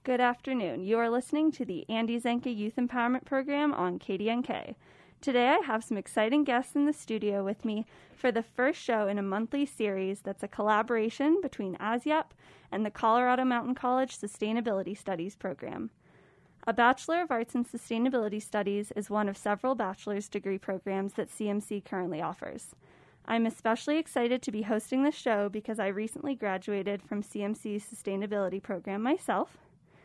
Good afternoon. You are listening to the Andy Zenke Youth Empowerment Program on KDNK. Today I have some exciting guests in the studio with me for the first show in a monthly series that's a collaboration between ASYEP and the Colorado Mountain College Sustainability Studies program. A Bachelor of Arts in Sustainability Studies is one of several bachelor's degree programs that CMC currently offers. I'm especially excited to be hosting this show because I recently graduated from CMC's sustainability program myself.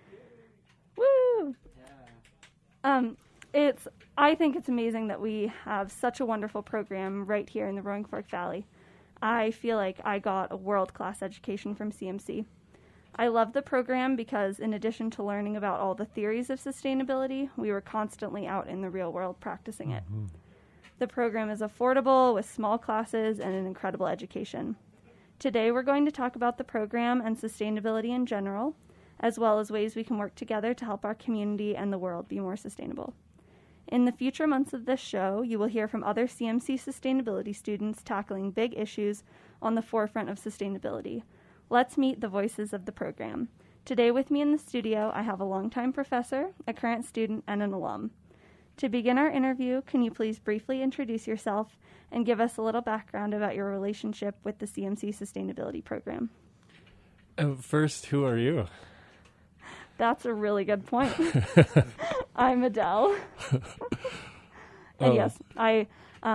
Woo! Yeah. I think it's amazing that we have such a wonderful program right here in the Roaring Fork Valley. I feel like I got a world-class education from CMC. I love the program because in addition to learning about all the theories of sustainability, we were constantly out in the real world practicing it. Mm-hmm. The program is affordable with small classes and an incredible education. Today we're going to talk about the program and sustainability in general, as well as ways we can work together to help our community and the world be more sustainable. In the future months of this show, you will hear from other CMC sustainability students tackling big issues on the forefront of sustainability. Let's meet the voices of the program. Today with me in the studio, I have a longtime professor, a current student, and an alum. To begin our interview, can you please briefly introduce yourself and give us a little background about your relationship with the CMC Sustainability Program? First, who are you? That's a really good point. I'm Adele. And yes, I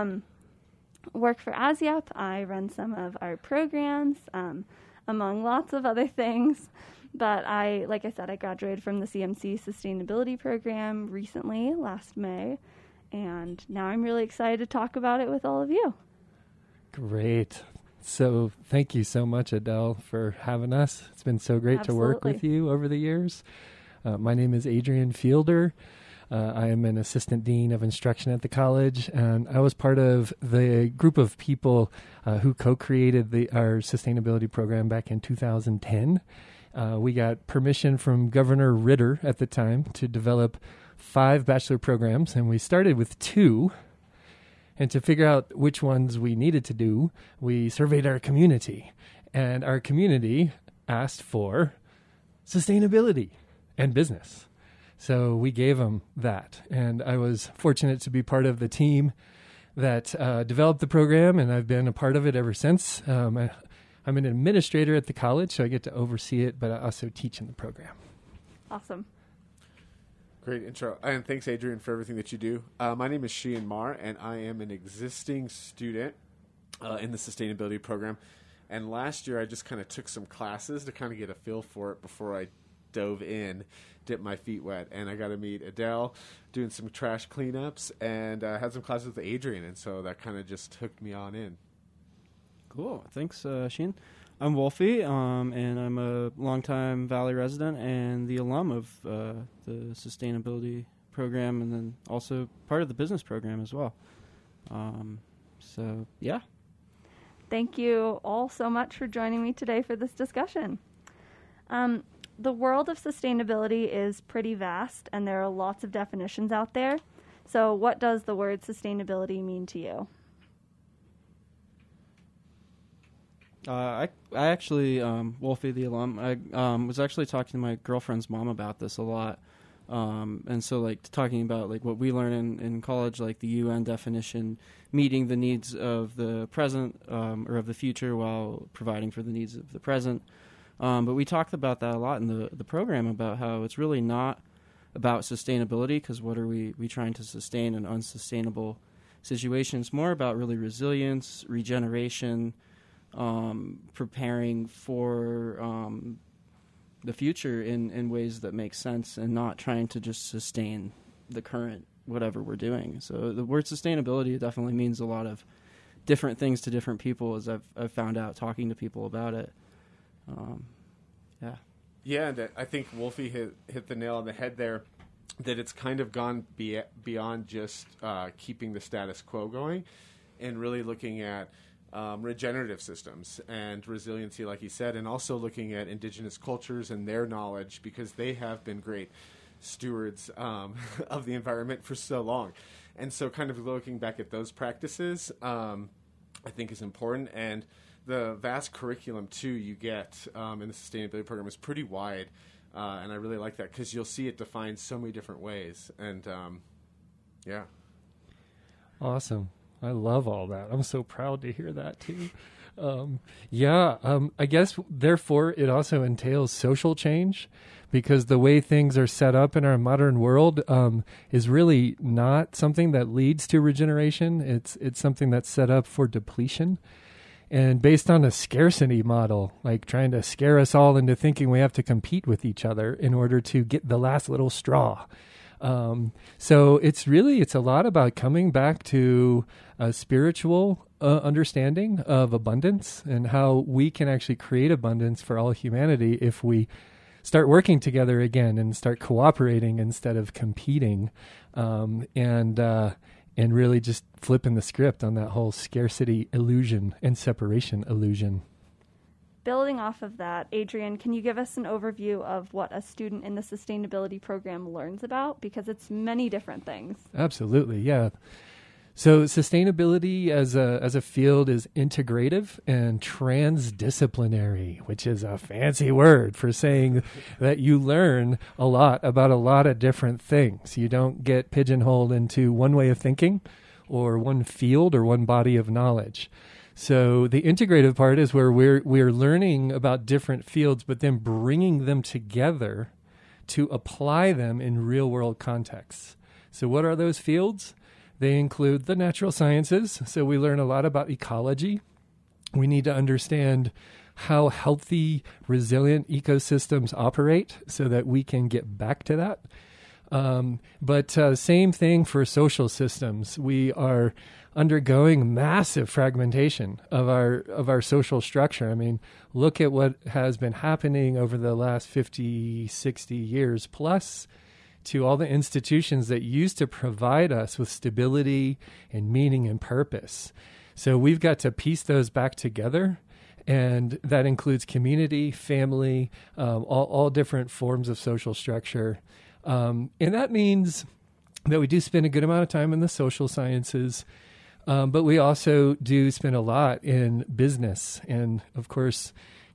work for ASYEP. I run some of our programs, among lots of other things. But like I said, I graduated from the CMC Sustainability Program recently, last May, and now I'm really excited to talk about it with all of you. Great. So thank you so much, Adele, for having us. It's been so great to work with you over the years. My name is Adrian Fielder. I am an assistant dean of instruction at the college, and I was part of the group of people who co-created our sustainability program back in 2010. We got permission from Governor Ritter at the time to develop 5 bachelor programs, and we started with 2. And to figure out which ones we needed to do, we surveyed our community. And our community asked for sustainability and business. So we gave them that. And I was fortunate to be part of the team that developed the program, and I've been a part of it ever since. I'm an administrator at the college, so I get to oversee it, but I also teach in the program. Awesome. Great intro. And thanks, Adrian, for everything that you do. My name is Sheehan Marr, and I am an existing student in the sustainability program. And last year, I just kind of took some classes to kind of get a feel for it before I dove in, dipped my feet wet. And I got to meet Adele, doing some trash cleanups, and had some classes with Adrian. And so that kind of just hooked me on in. Cool. Thanks, Sheehan. I'm Wolfie, and I'm a longtime Valley resident and the alum of the sustainability program, and then also part of the business program as well. Yeah. Thank you all so much for joining me today for this discussion. The world of sustainability is pretty vast, and there are lots of definitions out there. So what does the word sustainability mean to you? I actually, Wolfie the alum, I was actually talking to my girlfriend's mom about this a lot. And so, like, talking about, like, what we learn in college, like the UN definition, meeting the needs of the present or of the future while providing for the needs of the present. But we talked about that a lot in the program, about how it's really not about sustainability, because what are we trying to sustain an unsustainable situation? It's more about really resilience, regeneration, preparing for the future in ways that make sense, and not trying to just sustain the current whatever we're doing. So the word sustainability definitely means a lot of different things to different people, as I've found out talking to people about it. Yeah, and I think Wolfie hit the nail on the head there, that it's kind of gone beyond just keeping the status quo going, and really looking at regenerative systems and resiliency, like you said, and also looking at indigenous cultures and their knowledge, because they have been great stewards of the environment for so long. And so kind of looking back at those practices, I think is important. And the vast curriculum, too, you get in the sustainability program is pretty wide. And I really like that because you'll see it defined so many different ways. And yeah. Awesome. I love all that. I'm so proud to hear that too. I guess therefore it also entails social change, because the way things are set up in our modern world is really not something that leads to regeneration. It's something that's set up for depletion. And based on a scarcity model, like trying to scare us all into thinking we have to compete with each other in order to get the last little straw. So it's a lot about coming back to a spiritual understanding of abundance and how we can actually create abundance for all humanity if we start working together again and start cooperating instead of competing, and really just flipping the script on that whole scarcity illusion and separation illusion. Building off of that, Adrian, can you give us an overview of what a student in the sustainability program learns about? Because it's many different things. Absolutely, yeah. So sustainability as a field is integrative and transdisciplinary, which is a fancy word for saying that you learn a lot about a lot of different things. You don't get pigeonholed into one way of thinking or one field or one body of knowledge. So the integrative part is where we're learning about different fields, but then bringing them together to apply them in real world contexts. So what are those fields? They include the natural sciences. So we learn a lot about ecology. We need to understand how healthy, resilient ecosystems operate so that we can get back to that. But same thing for social systems. We are undergoing massive fragmentation of our social structure. I mean, look at what has been happening over the last 50, 60 years plus to all the institutions that used to provide us with stability and meaning and purpose. So we've got to piece those back together. And that includes community, family, all different forms of social structure. And that means that we do spend a good amount of time in the social sciences, but we also do spend a lot in business. And of course,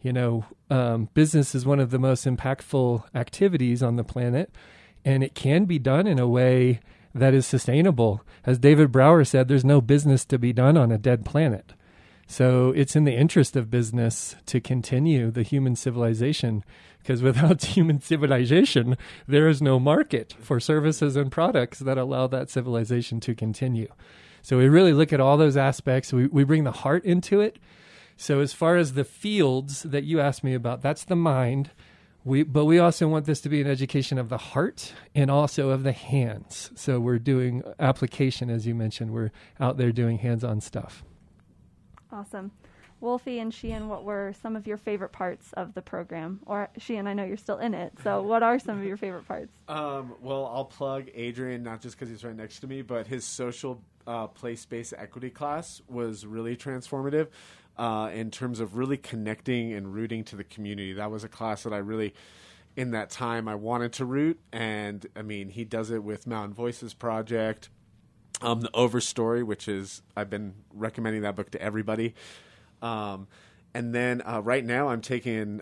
business is one of the most impactful activities on the planet, and it can be done in a way that is sustainable. As David Brower said, there's no business to be done on a dead planet. So it's in the interest of business to continue the human civilization, because without human civilization, there is no market for services and products that allow that civilization to continue. So we really look at all those aspects. We bring the heart into it. So as far as the fields that you asked me about, that's the mind. But we also want this to be an education of the heart and also of the hands. So we're doing application, as you mentioned. We're out there doing hands-on stuff. Awesome. Wolfie and Sheehan, what were some of your favorite parts of the program? Or Sheehan, I know you're still in it, so what are some of your favorite parts? Well, I'll plug Adrian, not just because he's right next to me, but his social place-based equity class was really transformative in terms of really connecting and rooting to the community. That was a class that I really, in that time, I wanted to root. And, I mean, he does it with Mountain Voices Project. The Overstory, which is, I've been recommending that book to everybody. And then right now I'm taking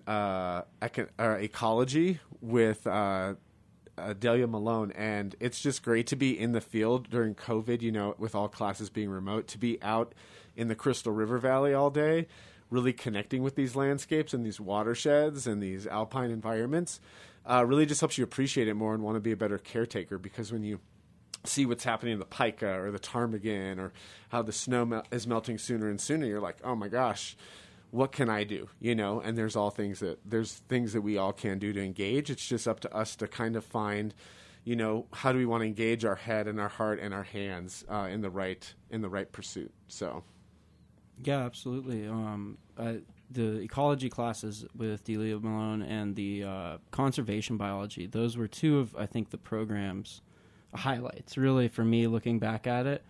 ecology with Delia Malone, and it's just great to be in the field during COVID, with all classes being remote, to be out in the Crystal River Valley all day, really connecting with these landscapes and these watersheds and these alpine environments, really just helps you appreciate it more and want to be a better caretaker, because when you see what's happening in the Pika or the ptarmigan or how the snow is melting sooner and sooner, you're like, oh my gosh, what can I do? And there's things that we all can do to engage. It's just up to us to kind of find, how do we want to engage our head and our heart and our hands in the right pursuit. So, yeah, absolutely. The ecology classes with Delia Malone and the conservation biology, those were two of, I think, the program's highlights, really, for me, looking back at it.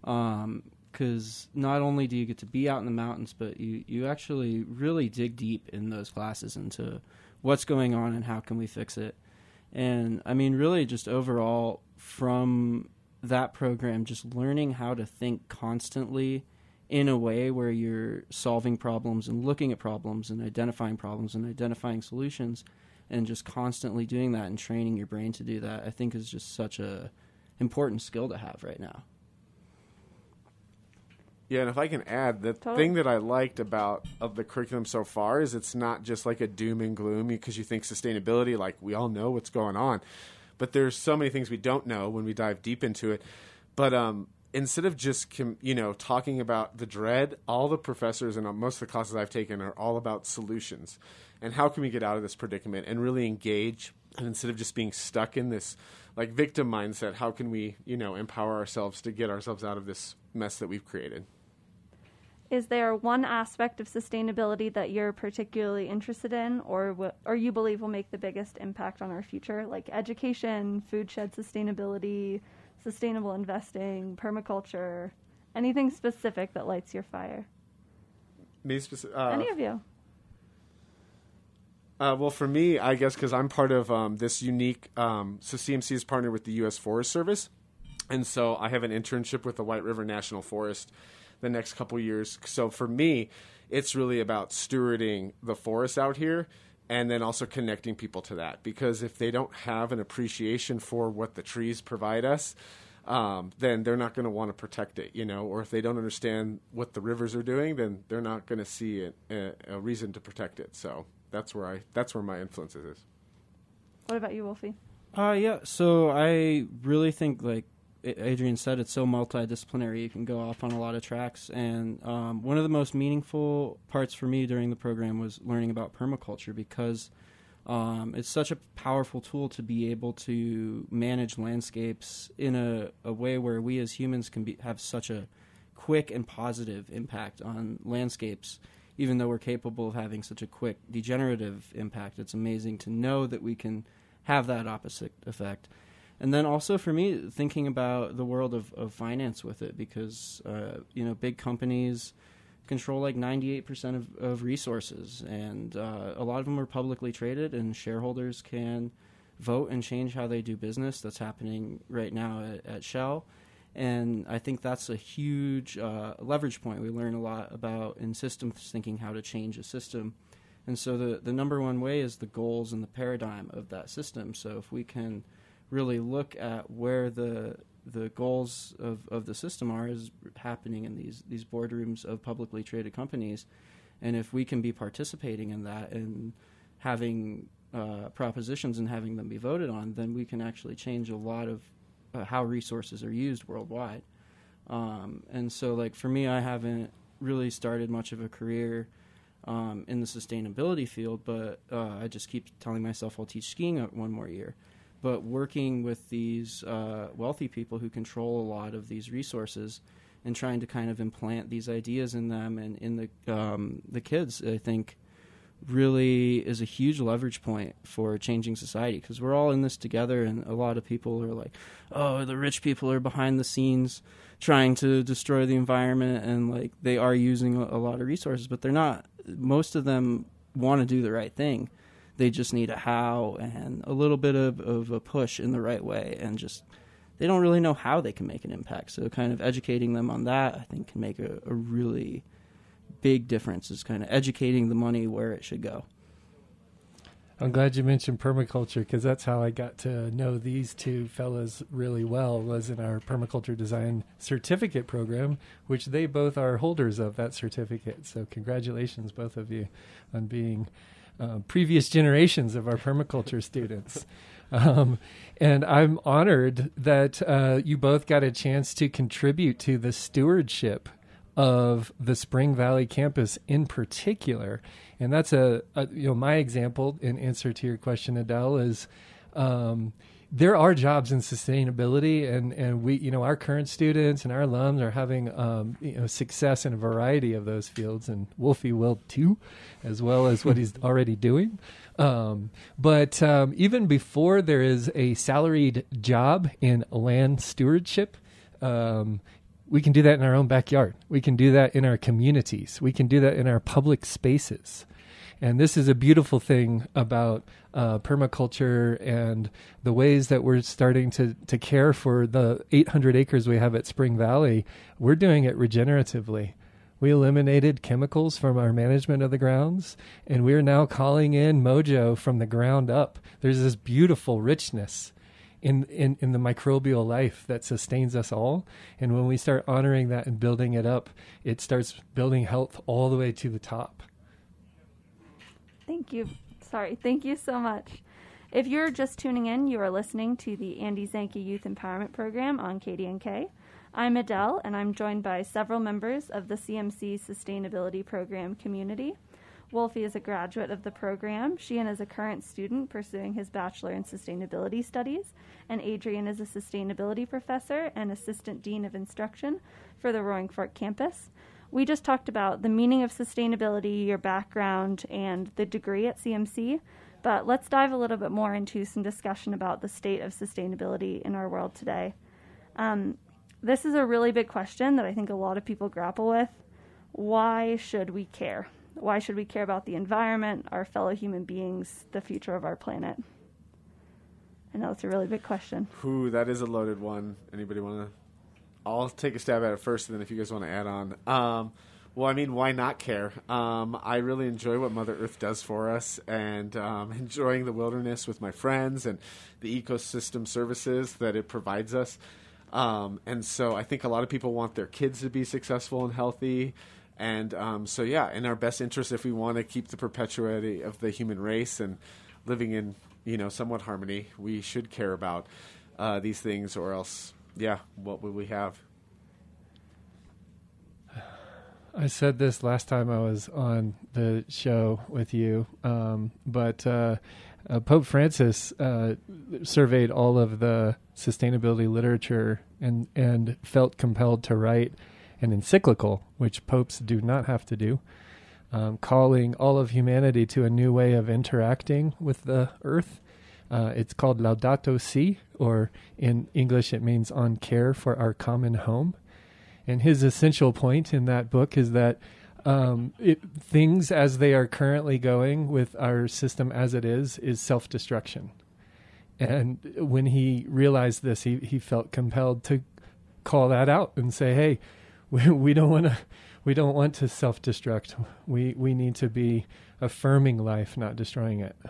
Because not only do you get to be out in the mountains, but you actually really dig deep in those classes into what's going on and how can we fix it. And, I mean, really just overall from that program, just learning how to think constantly in a way where you're solving problems and looking at problems and identifying solutions, and just constantly doing that and training your brain to do that, I think is just such a important skill to have right now. Yeah, and if I can add, the thing that I liked of the curriculum so far is it's not just like a doom and gloom because you think sustainability, like we all know what's going on. But there's so many things we don't know when we dive deep into it. But instead of just, talking about the dread, all the professors and most of the classes I've taken are all about solutions. And how can we get out of this predicament and really engage? And instead of just being stuck in this like victim mindset, how can we, empower ourselves to get ourselves out of this mess that we've created? Is there one aspect of sustainability that you're particularly interested in or you believe will make the biggest impact on our future, like education, food shed sustainability, sustainable investing, permaculture, anything specific that lights your fire? Me specific? Any of you. Well, for me, I guess because I'm part of this unique, so CMC is partnered with the U.S. Forest Service, and so I have an internship with the White River National Forest the next couple years. So for me, it's really about stewarding the forest out here and then also connecting people to that. Because if they don't have an appreciation for what the trees provide us, then they're not going to want to protect it, or if they don't understand what the rivers are doing, then they're not going to see a reason to protect it. So that's where my influence is. What about you, Wolfie? Yeah, so I really think, like Adrian said, it's so multidisciplinary. You can go off on a lot of tracks. And one of the most meaningful parts for me during the program was learning about permaculture because it's such a powerful tool to be able to manage landscapes in a way where we as humans can have such a quick and positive impact on landscapes, even though we're capable of having such a quick degenerative impact. It's amazing to know that we can have that opposite effect. And then also for me, thinking about the world of finance with it, because, big companies control like 98% of resources, and a lot of them are publicly traded, and shareholders can vote and change how they do business. That's happening right now at Shell. And I think that's a huge leverage point. We learn a lot about in systems thinking how to change a system. And so the number one way is the goals and the paradigm of that system. So if we can really look at where the goals of the system is happening in these boardrooms of publicly traded companies, and if we can be participating in that and having propositions and having them be voted on, then we can actually change a lot of how resources are used worldwide. And so, like, for me, I haven't really started much of a career in the sustainability field, but I just keep telling myself I'll teach skiing one more year. But working with these wealthy people who control a lot of these resources and trying to kind of implant these ideas in them and in the kids, I think, really is a huge leverage point for changing society, because we're all in this together, and a lot of people are like, oh, the rich people are behind the scenes trying to destroy the environment, and like they are using a lot of resources, but they're not. Most of them want to do the right thing. They just need a how and a little bit of a push in the right way, and just they don't really know how they can make an impact. So kind of educating them on that, I think, can make a really big difference, is kind of educating the money where it should go. I'm glad you mentioned permaculture, because that's how I got to know these two fellas really well, was in our permaculture design certificate program, which they both are holders of that certificate. So congratulations, both of you, on being previous generations of our permaculture students. And I'm honored that you both got a chance to contribute to the stewardship of the Spring Valley campus in particular. And that's my example in answer to your question, Adele, is there are jobs in sustainability, and we, our current students and our alums are having success in a variety of those fields, and Wolfie will too, as well as what he's already doing. But even before there is a salaried job in land stewardship, we can do that in our own backyard. We can do that in our communities. We can do that in our public spaces. And this is a beautiful thing about permaculture and the ways that we're starting to care for the 800 acres we have at Spring Valley. We're doing it regeneratively. We eliminated chemicals from our management of the grounds, and we're now calling in mojo from the ground up. There's this beautiful richness in the microbial life that sustains us all. And when we start honoring that and building it up, it starts building health all the way to the top. Thank you. Thank you so much. If you're just tuning in, you are listening to the Andy Zanke Youth Empowerment Program on KDNK. I'm Adele, and I'm joined by several members of the CMC Sustainability Program community. Wolfie is a graduate of the program. Sheehan is a current student pursuing his Bachelor in Sustainability Studies, and Adrian is a Sustainability Professor and Assistant Dean of Instruction for the Roaring Fork campus. We just talked about the meaning of sustainability, your background, and the degree at CMC, but let's dive a little bit more into some discussion about the state of sustainability in our world today. This is a really big question that I think a lot of people grapple with. Why should we care? Why should we care about the environment, our fellow human beings, the future of our planet? I know it's a really big question. Ooh, that is a loaded one. Anybody want to? I'll take a stab at it first, and then if you guys want to add on. Well, I mean, why not care? I really enjoy what Mother Earth does for us, and enjoying the wilderness with my friends and the ecosystem services that it provides us. And so I think a lot of people want their kids to be successful and healthy. And so, yeah, in our best interest, if we want to keep the perpetuity of the human race and living in, somewhat harmony, we should care about these things, or else, yeah, what would we have? I said this last time I was on the show with you, but Pope Francis surveyed all of the sustainability literature and felt compelled to write an encyclical, which popes do not have to do, calling all of humanity to a new way of interacting with the earth. It's called Laudato Si', or in English it means on care for our common home. And his essential point in that book is that things as they are currently going with our system as it is self-destruction. And when he realized this, he felt compelled to call that out and say, hey, we don't want to self-destruct. We need to be affirming life, not destroying it.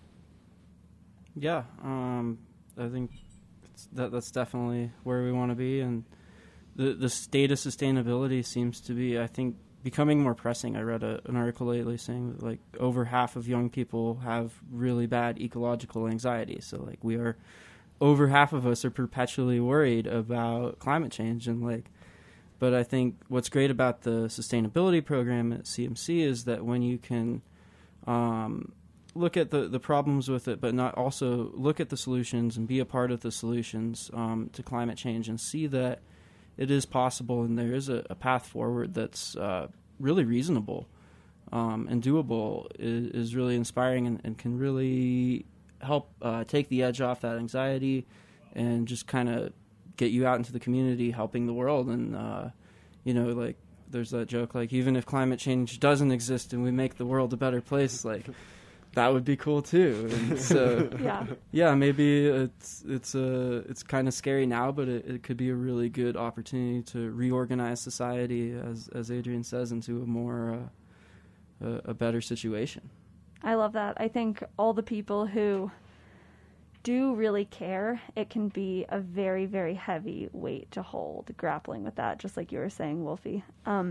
Yeah, I think that's definitely where we want to be, and the state of sustainability seems to be, I think, becoming more pressing. I read an article lately saying that over half of young people have really bad ecological anxiety. So over half of us are perpetually worried about climate change, and but I think what's great about the sustainability program at CMC is that when you can look at the problems with it, but not also look at the solutions and be a part of the solutions to climate change, and see that it is possible and there is a path forward that's really reasonable and doable, is really inspiring and can really help take the edge off that anxiety and just kind of get you out into the community helping the world. And there's that joke, even if climate change doesn't exist and we make the world a better place, that would be cool too. And so yeah, maybe it's kind of scary now, but it could be a really good opportunity to reorganize society, as Adrian says, into a more a better situation. I love that. I think all the people who do really care, it can be a very, very heavy weight to hold, grappling with that, just like you were saying, Wolfie.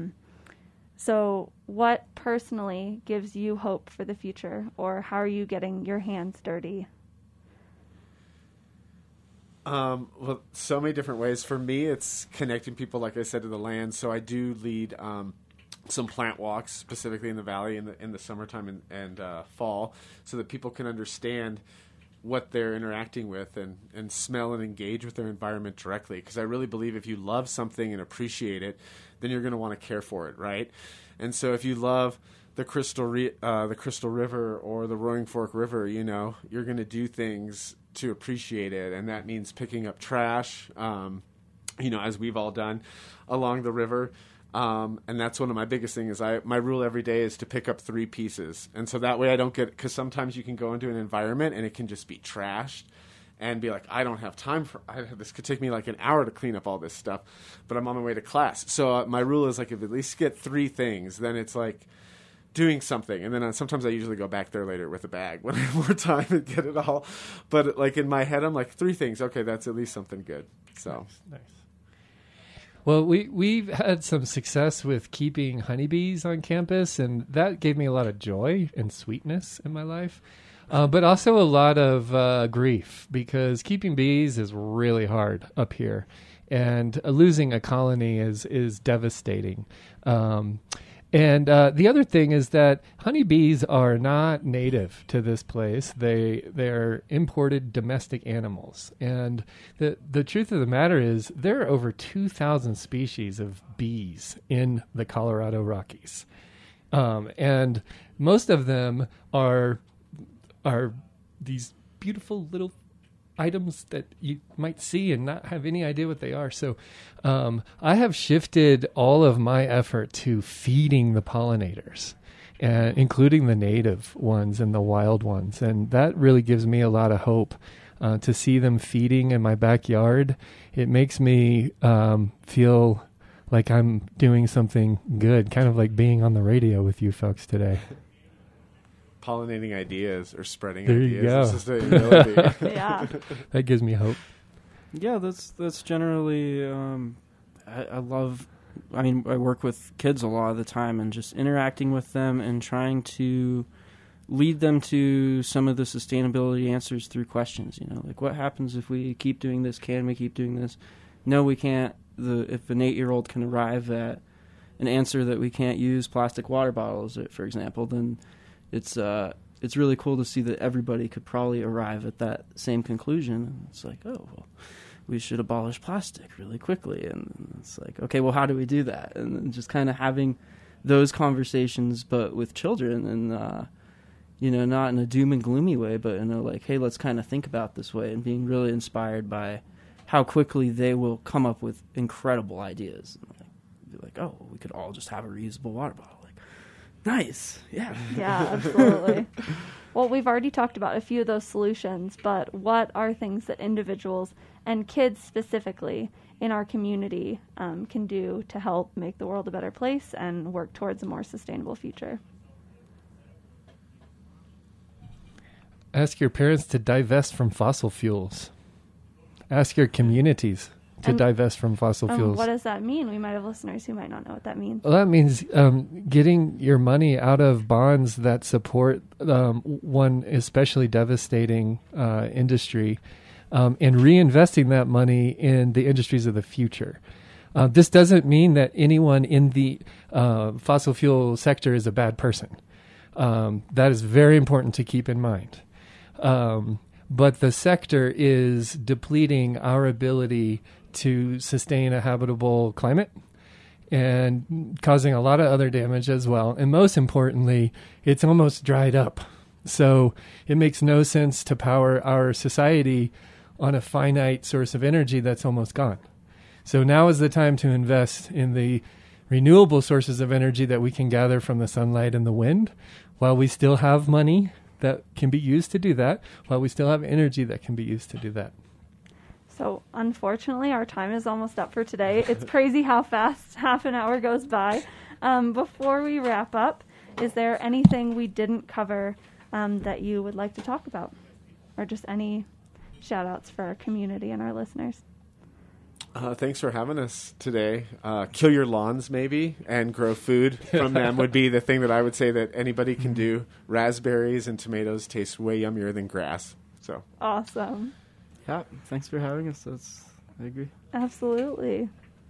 So what personally gives you hope for the future, or how are you getting your hands dirty? Well, so many different ways. For me, it's connecting people, like I said, to the land. So I do lead some plant walks, specifically in the valley in the summertime and fall, so that people can understand what they're interacting with and smell and engage with their environment directly. Because I really believe if you love something and appreciate it, then you're going to want to care for it, right? And so if you love the Crystal River or the Roaring Fork River, you're going to do things to appreciate it, and that means picking up trash, as we've all done along the river. And that's one of my biggest things. My rule every day is to pick up 3 pieces. And so that way I don't get, because sometimes you can go into an environment and it can just be trashed. and be like, I don't have time this could take me like an hour to clean up all this stuff, but I'm on my way to class. So my rule is like, if at least get 3 things, then it's like doing something. And then sometimes I usually go back there later with a bag when I have more time and get it all. But like in my head, I'm like 3 things. Okay, that's at least something good. So nice. Well, we've had some success with keeping honeybees on campus, and that gave me a lot of joy and sweetness in my life. But also a lot of grief, because keeping bees is really hard up here, and losing a colony is devastating. And the other thing is that honeybees are not native to this place. They're imported domestic animals. And the truth of the matter is there are over 2,000 species of bees in the Colorado Rockies. And most of them are these beautiful little items that you might see and not have any idea what they are. So I have shifted all of my effort to feeding the pollinators, and including the native ones and the wild ones. And that really gives me a lot of hope to see them feeding in my backyard. It makes me feel like I'm doing something good, kind of like being on the radio with you folks today. Pollinating ideas or spreading there ideas. There you go. Yeah. That gives me hope. Yeah, that's generally, I love, I mean, I work with kids a lot of the time, and just interacting with them and trying to lead them to some of the sustainability answers through questions, like what happens if we keep doing this? Can we keep doing this? No, we can't. If an 8-year-old can arrive at an answer that we can't use plastic water bottles, for example, then it's really cool to see that everybody could probably arrive at that same conclusion. And it's like, oh, well, we should abolish plastic really quickly. And it's like, okay, well, how do we do that? And then just kind of having those conversations, but with children, and not in a doom and gloomy way, but in a like, hey, let's kind of think about this way, and being really inspired by how quickly they will come up with incredible ideas. And be like, oh, we could all just have a reusable water bottle. Nice. Yeah. Yeah, absolutely. Well, we've already talked about a few of those solutions, but what are things that individuals and kids specifically in our community can do to help make the world a better place and work towards a more sustainable future? Ask your parents to divest from fossil fuels. Ask your communities to divest from fossil fuels. What does that mean? We might have listeners who might not know what that means. Well, that means getting your money out of bonds that support one especially devastating industry, and reinvesting that money in the industries of the future. This doesn't mean that anyone in the fossil fuel sector is a bad person. That is very important to keep in mind. But the sector is depleting our ability to sustain a habitable climate and causing a lot of other damage as well. And most importantly, it's almost dried up. So it makes no sense to power our society on a finite source of energy that's almost gone. So now is the time to invest in the renewable sources of energy that we can gather from the sunlight and the wind, while we still have money that can be used to do that, while we still have energy that can be used to do that. So unfortunately, our time is almost up for today. It's crazy how fast half an hour goes by. Before we wrap up, is there anything we didn't cover that you would like to talk about? Or just any shout-outs for our community and our listeners? Thanks for having us today. Kill your lawns, maybe, and grow food from them would be the thing that I would say that anybody can do. Raspberries and tomatoes taste way yummier than grass. So awesome. Yeah, thanks for having us. I agree. Absolutely.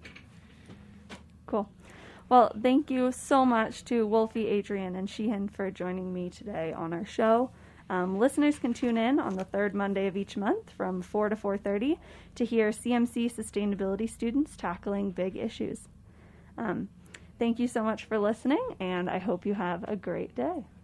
Cool. Well, thank you so much to Wolfie, Adrian, and Sheehan for joining me today on our show. Listeners can tune in on the third Monday of each month from 4 to 4:30 to hear CMC sustainability students tackling big issues. Thank you so much for listening, and I hope you have a great day.